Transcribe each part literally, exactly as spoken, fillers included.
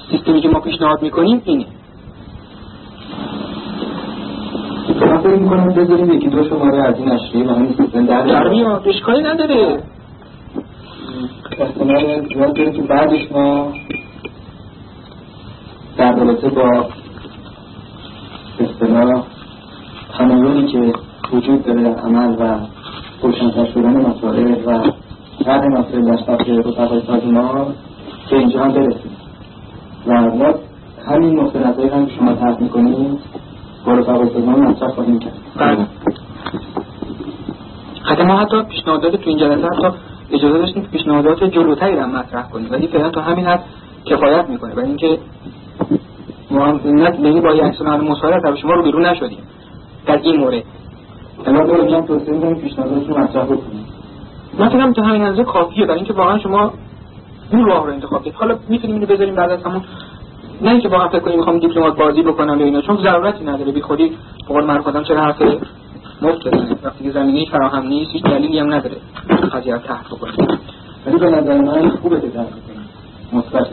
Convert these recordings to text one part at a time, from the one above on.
سیستمی که ما پیشنهاد میکنیم اینه. من فکر میکنم بذاریم یکی دو شماره از این نشریه و همین سیستم در در میاد، اشکالی نداره. احتمال زیاد داریم که بعدش ما در رابطه با اصطلاح تمایلی که وجود داره در عمل و روشن‌تر شدن مسائل و طرح مسائل در سطح رفقای سازی ما که اینجا هم برسیم و ما همین نقطه نظری هم که شما طرح می‌کنید با رفقای سازی ما مطرح خواهیم کرد. بله. حتی ما حتی پیشنهادات تو این جلسه حتی اجازه داشتیم که پیشنهادات جلوتری رو مطرح کنیم ولی فعلا تو همین حد کفایت می‌کنه برای اینکه ما هم نمی با یک اکسیون مصالحه تا شما رو بیرون نشدیم در این مورد. اما داریم توصیه می‌کنیم پیشنهادات رو مطرح کنیم. من فکرم تا همین اندازه کافیه برای اینکه واقعا شما اون راه رو انتخاب کنید. حالا می‌تونیم اینو بذاریم بعد از همون، نه اینکه واقعا فکر کنیم می‌خوام دیپلمات بازی بکنم یا اینا، چون ضرورتی نداره. بی خودی به قول معروف آدم چرا حرف مفت بزنه وقتی که زمینه‌ای فراهم نیست، هیچ دلیلی هم نداره قضیه رو طرح بکنید. ولی به نظر من خوبه که طرح کنیم. مثبته.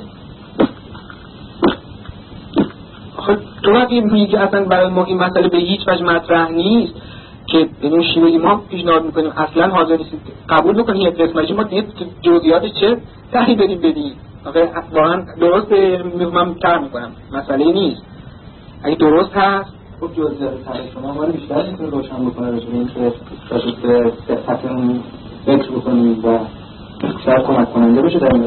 خب تو وقتی میگی که اصلا برای ما این مسئله به هیچ وجه مطرح نیست که بدون شیوهی ما پیشنهاد میکنیم اصلا حاضر نیستید قبول بکنید یک قسمتی ما دیگه جزئیاتش چه تحی بدیم بدیم آخه واقعا درسته من طرح میکنم مسئله نیست اگه درست هست خب جزئیات طرح شما ما رو بیشتر میتونه روشن بکنه راجع به اینکه راجع به صحت اون فکر بکنید و شاید کمک کننده باشه در این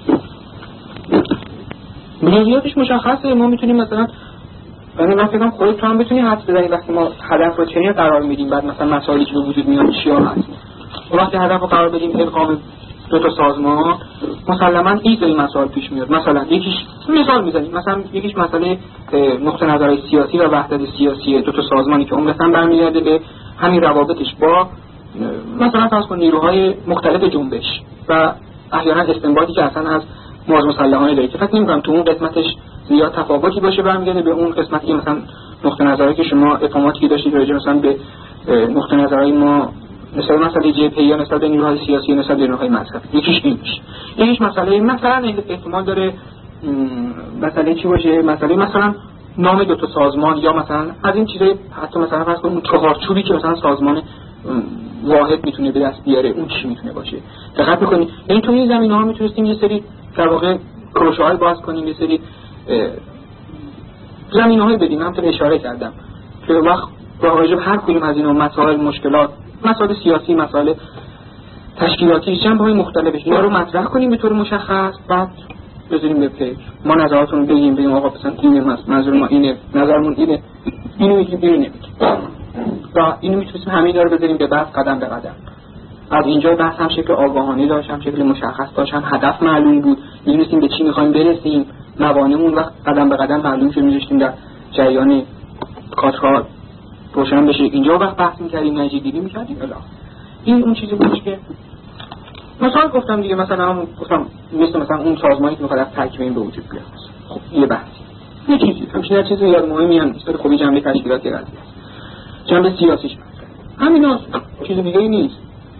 رابطه. جزئیاتش مشخصه. ما میتونیم مثلا یعنی من فکرم خودت تو هم بتونی حدس بزنی وقتی ما هدف رو چنین قرار میدیم بعد مثلا مسائلی که به وجود میاد چیا هست. وقتی هدف رو قرار بدیم ادغام دو تا سازمان مسلماً این سری مسائل پیش میاد. مثلا یکیش مثال میزنیم مثلا یکیش مسئله نقطه نظرهای سیاسی و وحدت سیاسی دو تا سازمانی که عمدتاً برمیگرده به همین روابطش با مثلا فرض کن نیروهای مختلف جنبش و احیانا استنباطی که اصلا از موضوع مسلحانه داره که فکر نمی‌کنم تو اون قسمتش زیاد تفاوتی باشه برمیگرده به اون قسمتی که مثلا نقطه نظری که شما افهاماتی که داشتید راجع مثلا به نقطه نظری ما مثلا مسئله جبهه‌ای یا نسبت به نیروهای سیاسی یا نسبت به نیروهای مذهبی یکیش این میشه. یکیش مسئله مثلا احتمال داره مسئله چی باشه مسئله مثلا نام دو تا سازمان یا مثلا از این چیزای حتی مثلا فرض کنیم چهارچوبی که مثلا سازمان واحد میتونه به دست بیاره اون چی میتونه باشه. دقت بکنید این تو این زمینه‌ها میتونستیم یه سری در واقع کروشه‌های باز کنیم یه سری زمینه‌های بدیم. من تو اشاره کردم که وقت راجع به هر کدوم از اینا مسائل مشکلات مسائل سیاسی مسائل تشکیلاتی جنبه‌های مختلفش اینا رو مطرح کنیم به طور مشخص بعد بذاریم به پیج ما نظراتون رو بگیم بگیم آقا مثلا اینه منظور ما اینه نظرمون اینه اینو میگیم اینو نمیگیم و اینو میتونیم همین داره بذاریم به بعد قدم به قدم. از اینجا بحث هم شکل آگاهانه داشت هم شکل مشخص داشت هم هدف معلوم بود می‌دونستیم به چی می‌خوایم برسیم موانعمون وقت قدم به قدم معلوم شد می‌ذاشتیم در جریان کارها روشن بشه. اینجا وقت بحث می‌کردیم نتیجه‌گیری می‌کردیم الا این اون چیزی بود که مثلا گفتم دیگه مثلا هم گفتم مثل مثلا اون سازمانی که می‌خواد از تکوین به وجود بیاد خب یه بحث یه چیزی همین چیزی یاد مهمی هم نیست خب جنبه تشکیلاتی قضیه جنبه سیاسیش همینا چیز دیگه‌ای نیست.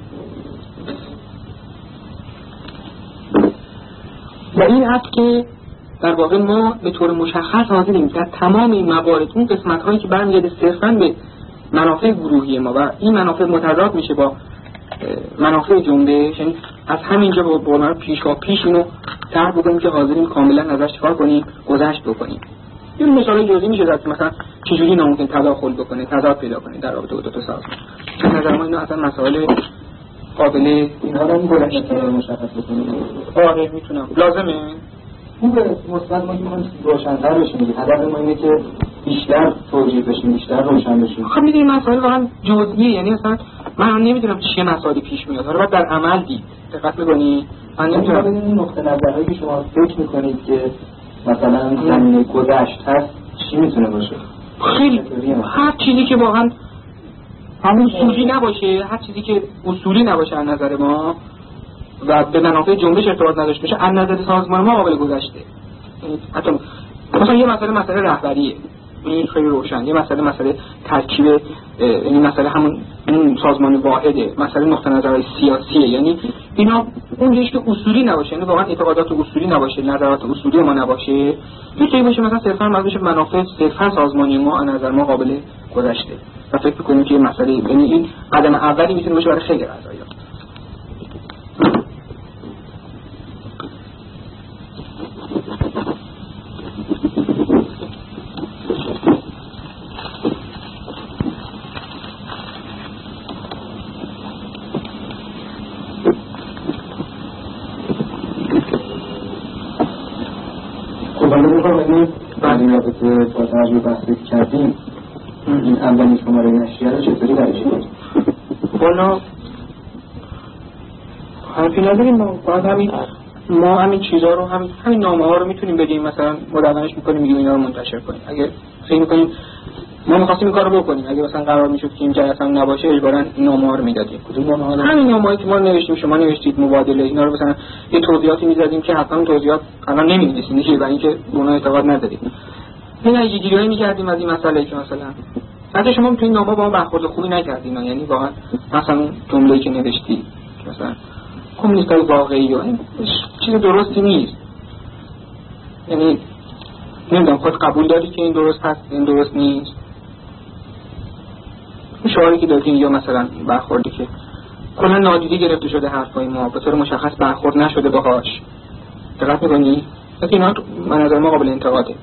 و این است که در واقع ما به طور مشخص حاضریم در تمام این موارد اون قسمت هایی که برمیگرده صرفاً به منافع گروهی ما و این منافع متضاد میشه با منافع جنبش یعنی از همینجا با برنامه پیش و پیش اینو طرح بکنیم که حاضریم کاملا ازش چیکار کنیم گذشت بکنیم. این مثال جزئی میشه زد مثلا چجوری ناممکن تداخل بکنه تضاد پیدا کنه در رابطه با دو تا سازمان. به نظر ما اینا اصلا مسائل قابل اینها رو گذشت مشخص بکنیم. آره میتونم لازمه خوبه مثبت ما که من روشن‌تر بشیم دیگه. هدف ما اینه که بیشتر توجیه بشیم بیشتر روشن بشیم. خب میدونید مسائل واقعا جزئیه یعنی مثلا من نمیدونم چه مسائلی پیش میاد حالا در عمل دید دقت می‌کنی من نمیدونم این نقطه نظرهایی که شما فکر می‌کنید که مثلا زمینه گذشت هست چی میتونه باشه؟ خیلی هر چیزی که واقعا همون اصولی نباشه هر چیزی که اصولی نباشه از نظر ما و به منافع جنبش ارتباط نداشته باشه از نظر سازمان ما قابل گذشته. حتی مثلا یه مسئله مسئله رهبریه این خیلی روشن یه مسئله مسئله ترکیب یعنی مسئله همون اون سازمان واحده مسئله نقطه نظرهای سیاسیه یعنی اینا اون جایش که اصولی نباشه، یعنی واقعا اعتقادات اصولی نباشه، نظرات اصولی ما نباشه، یه جایی باشه مثلا صرفا مربوط به منافع صرفا سازمانی ما از نظر ما قابل گذشته و فکر می‌کنیم که مسئله، یعنی این قدم اولی میتونه باشه برای خیلی قضایا. بعد این رابطه با توجه بحثی کردیم این اولین شماره نشریه رو چطوری برش کنیم؟ والا حرفی نداریم، ما باید همین ما همین چیزها رو همین همین نامه ها رو میتونیم بدیم، مثلا مدونش میکنیم میگیم اینا رو منتشر کنیم. اگه فکر میکنیم ما می‌خواستیم این کارو بکنیم، اگه مثلا قرار میشد که این جلسه هم نباشه اجباراً این نامه ها رو میدادیم. کدوم نامه ها؟ همین نامه‌ای که ما نوشتیم، شما نوشتید مبادله، اینا رو مثلا یه توضیحاتی می‌دادیم که حتما توضیحات الان نمی‌نویسیم دیگه، برای اینکه اونا اعتقاد نداریم. این اگه گیریایی می‌کردیم از این مسئله که مثلا حتی شما تو این نامه با ما برخورد خوبی نکردین، یعنی واقعا مثلا جمله‌ای که نوشتی مثلا کمونیستای واقعی یا این چیز درستی نیست، یعنی نمیدونم خود قبول داری که این درست هست این درست نیست، شعاری که دادین یا مثلا برخوردی که کلا نادیده گرفته شده حرفای ما به طور مشخص برخورد نشده باهاش، دقت می‌کنی؟ مثلا اینا من نظر ما قابل انتقاده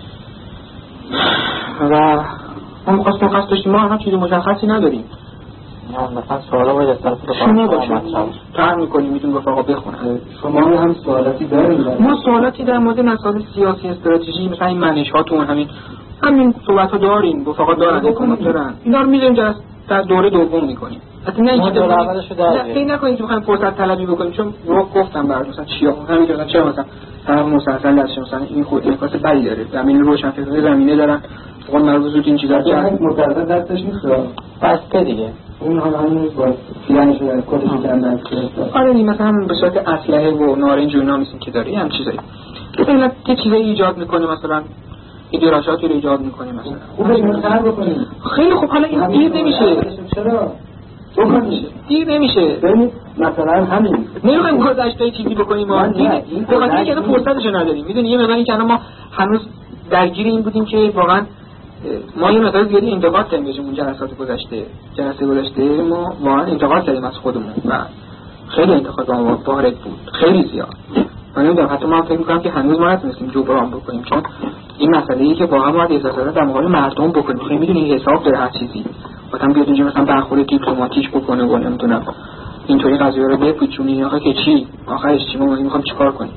و ما خواستیم خواست داشتیم، ما هم چیزی مشخصی نداریم، مثلا سوالا باید از طرف شما باشه تر میکنیم میتونیم گفت آقا بخونن. شما هم سوالاتی داریم؟ ما سوالاتی در مورد مسائل سیاسی استراتژی مثلا این منشاتون همین همین صحبت ها داریم، گفت آقا دارن اکانوم دارن، اینا رو میذاریم در در دوره دوم میکنیم. حتی نه اینکه دوره اولشو داریم، نه نکنید که بخوایم فرصت طلبی بکنیم، چون رو گفتم برات مثلا چیا همینجوری چرا مثلا طرف مسلسل داشته مثلا این خود انعکاس بدی داره، زمین روشن فکر زمینه دارن، اون مربوط به این چیزا که متأسف دستش نیست بسته دیگه اون حالا همین با پیانش رو کدش کردن که آره این مثلا به صورت اسلحه و نارنج و اینا میسین که داره هم چیزایی مثلا یه چیزایی ایجاد میکنه، مثلا ایدئولوژیاتی رو ایجاد میکنه مثلا خوبه اینو تر بکنیم. خیلی خوب، حالا این دیر نمیشه، چرا بکنیم دیر نمیشه، ببینید مثلا همین نمیخوایم گذشته چیزی بکنیم ما دیگه واقعا دیگه فرصتشو نداریم. میدونی یه مقداری که ما هنوز درگیر این بودیم که واقعا ما یه مقدار زیادی انتقاد کردیم به اون جلسات گذشته جلسه گذشته ما واقعا انتقاد کردیم از خودمون و خیلی انتقاد ما وارد بود، خیلی زیاد. من نمیدونم حتی ما فکر می‌کنم که هنوز ما نتونستیم جبران بکنیم، چون این مسئله‌ای که واقعا باید احساسات در مقابل مردم بکنیم. خیلی میدونی حساب داره هر چیزی، مثلا بیاد اینجا مثلا برخورد دیپلماتیک بکنه و نمیدونم اینطوری قضیه رو بپیچونی آخه که چی آخرش چی ما می‌خوایم چیکار کنیم.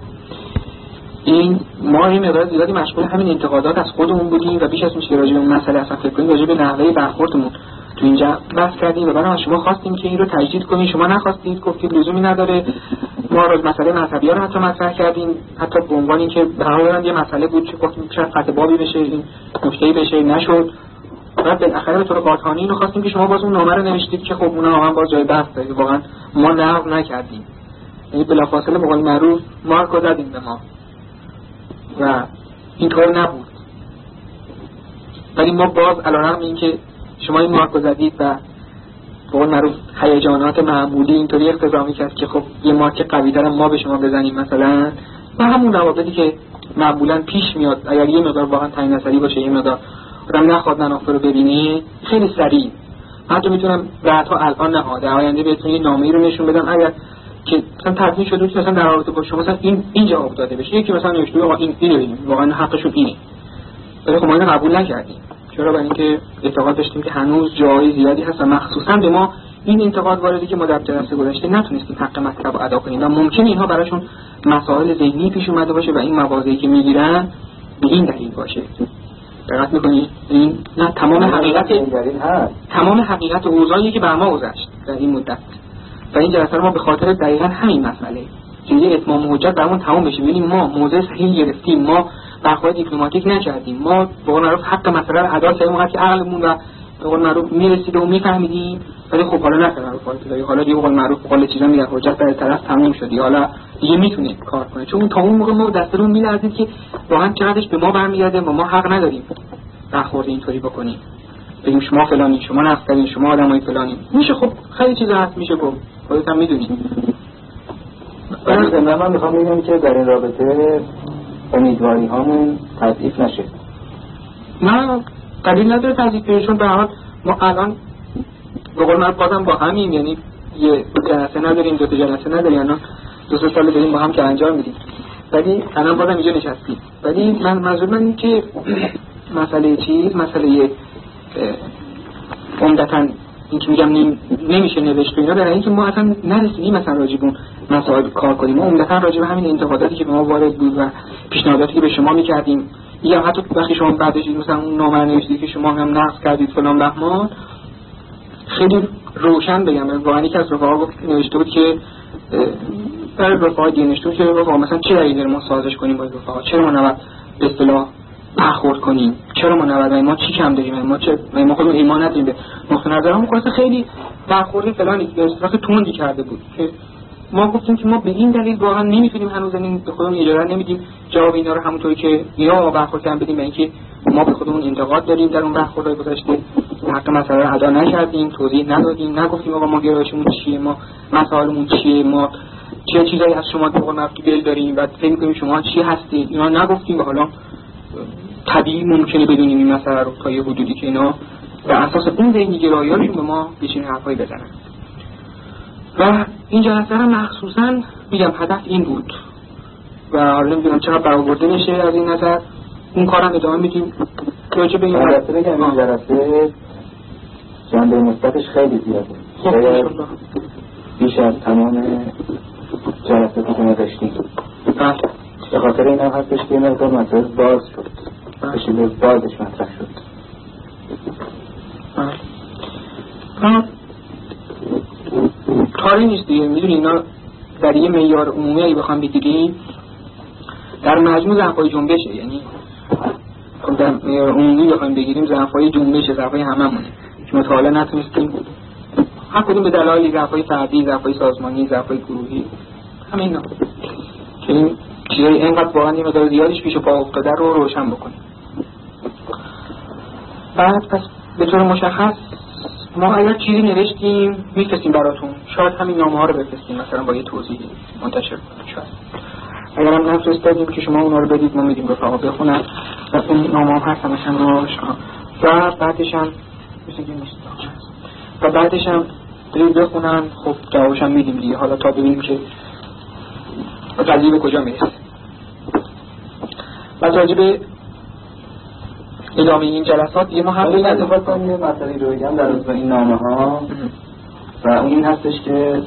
این ما این مقدار زیادی مشغول همین انتقادات از خودمون بودیم و بیش از اون که راجع به اون مسئله اصلا فکر کنیم، راجع به نحوه برخوردمون تو اینجا بحث کردیم و بعد از شما خواستیم که این رو تجدید کنید، شما نخواستید، گفتید لزومی نداره. ما روز مسئله مذهبی رو حتی مطرح کردیم، حتی به عنوان اینکه به هر حال یه مسئله بود که گفتیم شاید قطع بابی بشه، این نکته‌ای بشه، نشد. بعد بالاخره به طور قاطعانه اینو خواستیم که شما باز اون نامه رو نوشتید که خب اونها واقعا باز جای بحث داره، واقعا ما نقد نکردیم، یعنی بلافاصله به قول معروف مارکو زدیم به ما و اینطور نبود. ولی ما باز علیرغم اینکه شما این مارکو زدید و به قول معروف هیجانات معمولی اینطوری اقتضا می‌کرد که خب یه مارک قوی‌تر ما به شما بزنیم مثلا، و همون روابطی که معمولاً پیش میاد اگر یه مقدار واقعا تعیین نظری باشه، یه مقدار آدم نخواد منافع رو ببینه، خیلی سریع حتی میتونم بعدها الان نه در آینده بهتون یه نامه‌ای رو نشون بدم اگر که مثلا تضمین شده که مثلا در رابطه با شما مثلا این این جواب داده بشه، یکی مثلا نوشته آقا این اینو ببینیم واقعا حقشون اینه، ولی خب ما اینو قبول نکردیم. چرا؟ برای اینکه اعتقاد داشتیم که هنوز جای زیادی هست و مخصوصا به ما این انتقاد واردی که ما در جلسه گذشته نتونستیم حق مطلب رو ادا کنیم و ممکنه اینها براشون مسائل ذهنی پیش اومده باشه و این مواضعی که میگیرن به این دلیل باشه. دقت می‌کنی؟ این نه تمام حقیقت تمام حقیقت اوضاعی که بر ما گذشت در این مدت و این جلسه ما به خاطر دقیقاً همین مسئله که یه اتمام حجت برامون تمام بشه، ببینیم ما موضع صحیح گرفتیم، ما برخورد دیپلماتیک نکردیم، ما به قول معروف حق مسئله رو ادا کردیم وقتی عقلمون و به قول معروف میرسید و میفهمیدیم، ولی خب حالا نکردیم رو حالا دیگه به قول معروف به قول چیزا میگه حجت در طرف تموم شد، حالا دیگه میتونه کار کنه، چون تا اون موقع ما دستمون میلرزید که واقعا چقدرش به ما برمیگرده و ما حق نداریم برخورد اینطوری بکنیم، بگیم شما فلانی، شما نفترین، شما آدمای فلانی. میشه خب خیلی چیزا هست میشه گفت، خودت هم میدونی. ولی من میخوام بگم که در این رابطه امیدواری هامون تضعیف نشه. نه دلیل نداره تضعیف بشه، چون به هر حال ما الان به قول من بازم با همین، یعنی یه جلسه نداریم، دو تا جلسه نداریم، الان دو سه سال داریم با هم که انجام میدیم، ولی الان بازم اینجا نشستیم. ولی من منظور من این که مسئله چیز مسئله عمدتاً این که میگم نمیشه نوشت و اینا، برای اینکه ما اصلا نرسیدیم مثلا راجبون مسائل کار کنیم. ما عمدتاً راجب همین انتقاداتی که به ما وارد بود و پیشنهاداتی که به شما میکردیم، یا حتی وقتی شما بعدش مثلا اون نامه نوشتید که شما هم نقص کردید فلان بهمان، خیلی روشن بگم واقعا یکی از رفقا گفت نوشته بود که برای رفقا دیگه نوشته بود که رفقا مثلا چه دلیلی داره ما سازش کنیم با رفقا، چرا ما نباید به اصطلاح برخورد کنیم، چرا ما نباید، ما چی کم داریم، ما چه ما خودمون ایمان نداریم به نقطه نظرمون، واسه خیلی برخورد فلانی به اصطلاح تندی کرده بود که ما گفتیم که ما به این دلیل واقعا نمیتونیم هنوز این به خودمون اجازه نمیدیم جواب اینا رو همونطوری که یا برخورد کردن بدیم، به اینکه ما به خودمون انتقاد داریم در اون برخوردهای گذشته، حق مسئله رو ادا نکردیم، توضیح ندادیم، نگفتیم آقا ما گرایشمون چیه، ما مسائلمون چیه، ما چه چیزایی از شما به قول معروف دل داریم و فکر می‌کنیم شما چی هستید، اینا نگفتیم. و حالا طبیعی ممکنه بدونیم این مسئله رو تا یه حدودی که اینا بر اساس اون ذهن‌گرایی‌هاشون به ما بچین حرفایی بزنن. و این جلسه رو مخصوصاً میگم هدف این بود و حالا نمیدونم چقدر برآورده میشه از این نظر، اون کارم ادامه میدیم. راجع به این جلسه بگم این جلسه جنبه مثبتش خیلی زیاده، خیلی بیش از تمام جلساتی که ما داشتیم. به خاطر این هم هستش که این مقدار مسائل باز شد، بشیله بازش مطرح شد. کاری نیست دیگه، میدونی اینا در یه معیار عمومی اگه بخوام بگیریم در مجموع ضعف‌های جنبشه، یعنی در معیار عمومی بخوام بگیریم ضعف‌های جنبشه، ضعف‌های هممونه که ما تا حالا نتونستیم هر کدوم به دلایل، ضعف‌های فردی، ضعف‌های سازمانی، ضعف‌های گروهی، همینا که این چیزای اینقدر واقعا یه مقدار زیادیش پیش پا افتاده رو روشن بکنیم. بعد پس به طور مشخص ما اگر چیزی نوشتیم میفرستیم براتون، شاید همین نامه ها رو بفرستیم مثلا با یه توضیح منتشر کنیم، شاید اگر هم نفرستادیم که شما اونا رو بدید ما میدیم رفقا بخونن و اون نامه ها هست همشن روش و بعدش هم مثل که نیست و بعدش هم برید بخونن. خب جوابش هم میدیم دیگه، حالا تا ببینیم که قضیه به کجا میرسه. بعد راجع به ادامه این جلسات یه ما هم این اتفاق کنیم یه مسئله رو بگم در رابطه این نامه ها و اون این هستش که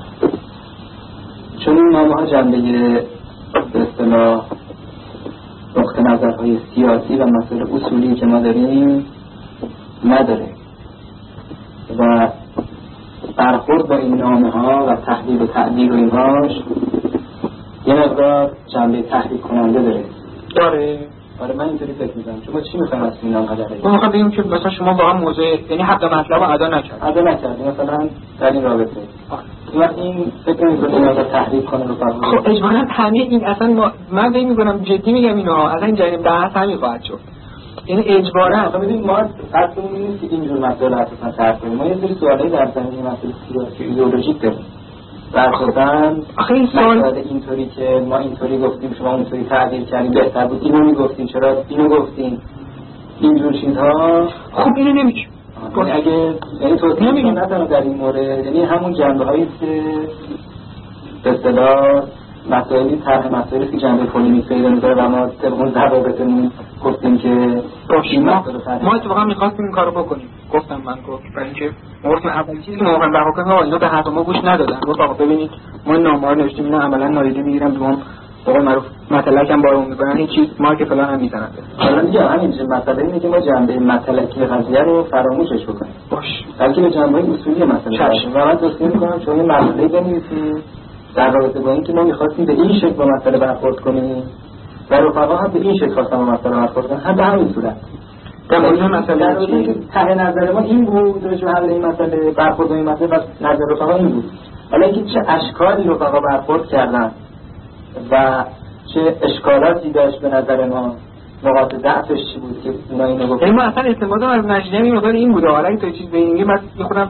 چون این نامه ها جنبه به اصطلاح نقطه نظرهای سیاسی و مسائل اصولی که ما داریم نداره و برخورد با این نامه ها و تحلیل و تعدیل و اینهاش یه مقدار جنبه تحریک کننده داره داره آره من اینطوری فکر می‌کنم. شما چی می‌خواید از این نام قدره؟ ما می‌خوام بگیم که مثلا شما واقعا موضوع یعنی حق مطلب رو ادا نکردید. ادا نکردید مثلا در این رابطه. آره. این فکر می‌کنم اینا تحریک کنه رو فرض. خب اجباراً همه این اصلا ما من فکر می‌کنم جدی میگم اینا اصلا این جریان بحث همین خواهد شد. یعنی اجباراً مثلا ببینید ما اصلا نیست که اینجور مسائل اساساً طرح کنیم. ما یه سری سوالای در زمینه مسائل سیاسی ایدئولوژیک داریم. برخوردن آخه این سوال اینطوری که ما اینطوری گفتیم شما اونطوری تعبیر کردیم بهتر بود اینو میگفتیم چرا اینو گفتیم اینجور چیزها. خب اینو نمیگیم یعنی اگه یعنی توضیح نمیگیم نه تنها در این مورد، یعنی همون جنبه هایی که به اصطلاح مسائلی طرح مسائلی که جنبه پولیمیک پیدا می‌کنه و ما طبق اون ضوابطمون گفتیم که باشه ما ما اتفاقا می‌خواستیم این کارو بکنیم. گفتم من گفت برای اینکه گفتم اول چیزی که موقع برخورد کنم اینا به حرف ما گوش ندادن. گفت آقا ببینید ما نامه رو نوشتیم اینا عملاً نادیده می‌گیرن دوم واقعا معروف مطلق هم بارون می‌کنن این چیز مارک فلان هم می‌زنن. حالا دیگه همین مسئله اینه که ما جنبه مطلقی قضیه رو فراموشش بکنیم. باشه بلکه به جنبه اصولی مسئله و من توصیه می‌کنم شما این مسئله بنویسید در رابطه با اینکه ما می‌خواستیم به این شکل با مسئله برخورد کنیم و رفقا هم به این شکل خواستن با مسئله برخورد کنن، هم به همین صورت. در مورد مسئله که ته نظر ما این بود در حل این مسئله برخورد با این مسئله و نظر رفقا این بود. حالا اینکه چه اشکالی رفقا برخورد کردن و چه اشکالاتی داشت به نظر ما، نقاط ضعفش چی بود که اونا اینو گفتن. ما اصلا اعتمادم از نشیدن این مقدار این بود. حالا این تو چیز به اینه من خودم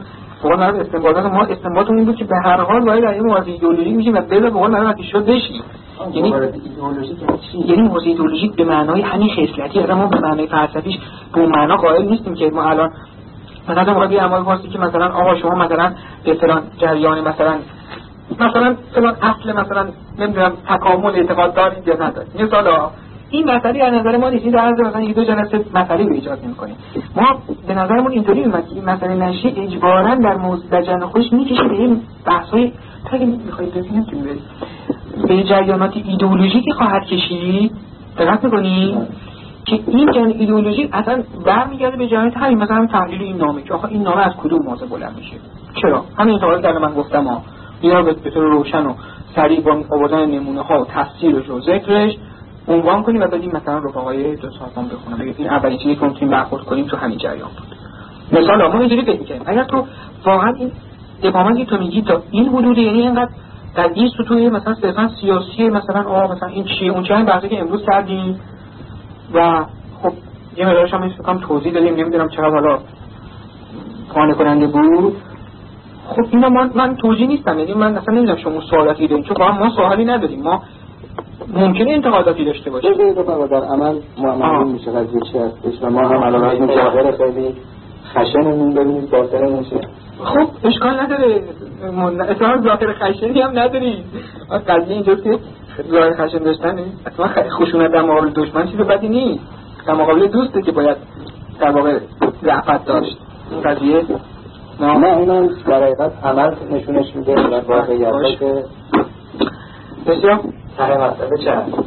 قول من استنباطات ما استنباطمون این بود که به هر حال باید در این موازی ایدئولوژیک میشیم و بذار به قول من وقتی شد بشیم. یعنی ایدئولوژیک یعنی موازی ایدئولوژیک به معنای همین خصلتی، اصلا ما به معنای فلسفیش به اون معنا قائل نیستیم که ما الان مثلا موقع یه عمل واسه که مثلا آقا شما مثلا به فلان جریان مثلا مثلا فلان اصل مثلا نمیدونم تکامل اعتقاد دارید یا ندارید. مثلا این مسئله از نظر ما نیست، این در از مثلا یک دو جلسه مسئله رو ایجاد نمی‌کنیم. ما به نظرمون اینطوری اومد که این مسئله نشه اجباراً در موضوع در جن خودش میکشه به این بحث‌های تا اگه می‌خواید ببینید تو به جریانات ایدئولوژیکی خواهد کشید. دقت می‌کنید که این جریان ایدئولوژیک اصلا برمیگرده به جریانات همین مثلا تحلیل این نامه که آخه این نامه از کدوم موضوع بلند میشه. چرا؟ همین انتقادی که من گفتم ها اینا به طور روشن و سریع با آوردن نمونه‌ها و تفسیرش و ذکرش عنوان کنیم و بدیم مثلا رفقای دو سازمان بخونم بگید این اولین چیزی که میتونیم برخورد کنیم تو همین جریان بود. مثلا ما اینجوری فکر می‌کنیم اگر تو واقعا این ابهاماتی تو میگی تا این حدود، یعنی اینقدر در این سطوح مثلا صرفا سیاسی مثلا آ مثلا این چیه اون چیه، این بحثی که امروز کردیم و خب یه مقدارش هم می‌خوام توضیح بدیم، نمیدونم چقدر حالا قانع کننده بود. خب اینا من من توضیح نیستم، یعنی من اصلا نمیدونم شما سوالاتی دارید چون ما سوالی نداریم، ما ممکنه انتقاداتی داشته باشه. یه دفعه در عمل معامله میشه قضیه چی هستش و ما هم علامت ظاهر خیلی خشنمون ببینید باطن میشه. خب اشکال نداره، اصلا ظاهر خشنی هم نداری. قضیه اینجاست که ظاهر خشن داشتن اصلا خشونت در مقابل دشمن چیز بدی نیست، در مقابل دوسته که باید در واقع رأفت داشت. این قضیه نه نه اینم در حقیقت عمل نشونش میده در واقعیت که بسیار ته مسئله چه هست؟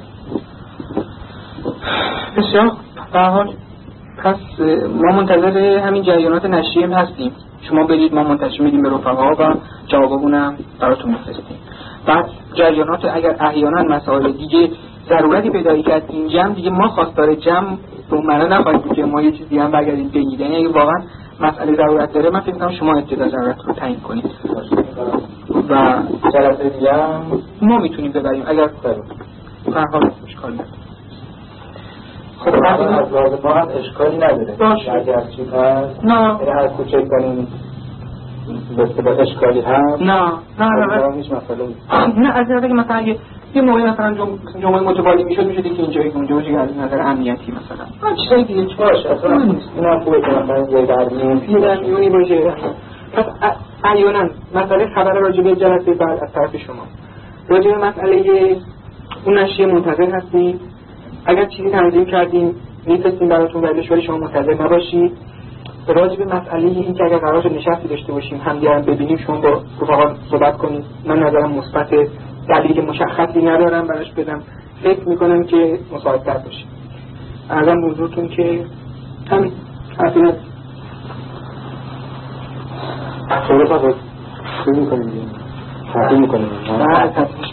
بسیار به هر حال پس ما منتظر همین جریانات نشریه هم هستیم. شما برید ما منتشر میدیم به رفقا و جوابمونم براتون میفرستیم. بعد جریانات اگر احیانا مسائل دیگه ضرورتی پیدا کرد این جمع دیگه ما خواستار جمع به اون معنا نخواهید بود که ما یه چیزی هم بگردیم بگید، یعنی اگه واقعا مسئله ضرورت داره من فکر می‌کنم شما ابتدا ضرورت رو تعیین کنید و جلسه دیگه هم ما میتونیم ببریم اگر به هر حال اشکالی نداره. خب از لازم ما هم اشکالی نداره اگر چیز هست نه هر کوچک کنیم به اشکالی هست نه نه نه هیچ مسئله نه از نظر که مثلا اگه یه موقعی مثلا جمعه متوالی میشد میشد که اینجایی که اونجا که از نظر امنیتی مثلا چیزایی دیگه باشه اصلا اینا خوبه که مثلا یه درمیون یه درمیونی باشه. پس احیانا مسئله خبر راجع به جلسه بعد از طرف شما راجع به مسئله اون نشریه منتظر هستیم. اگر چیزی تنظیم کردیم میفرستیم براتون ولی ولی شما منتظر نباشید. راجع به مسئله این که اگر قرار شد نشستی داشته باشیم همدیگر ببینیم شما با رفقا صحبت کنید، من نظرم مثبت دلیل مشخصی ندارم براش بدم، فکر میکنم که مساعدتر باشه. ارزم به حضورتون که همین حرفی ندارم. صحبت ها شروع میکنیم حرفی میکنیم